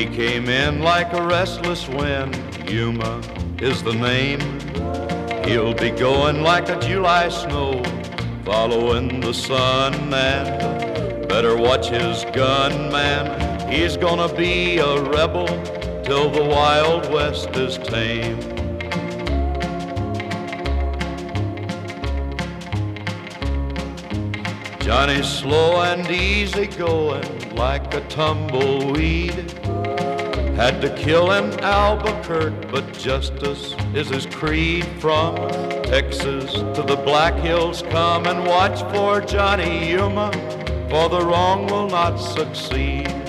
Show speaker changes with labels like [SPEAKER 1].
[SPEAKER 1] He came in like a restless wind. Yuma is the name. He'll be going like a July snow, following the sun, and better watch his gun, man. He's gonna be a rebel till the Wild West is tame. Johnny's slow and easy going like a tumbleweed. Had to kill in Albuquerque, but justice is his creed. From Texas to the Black Hills, come and watch for Johnny Yuma, for the wrong will not succeed.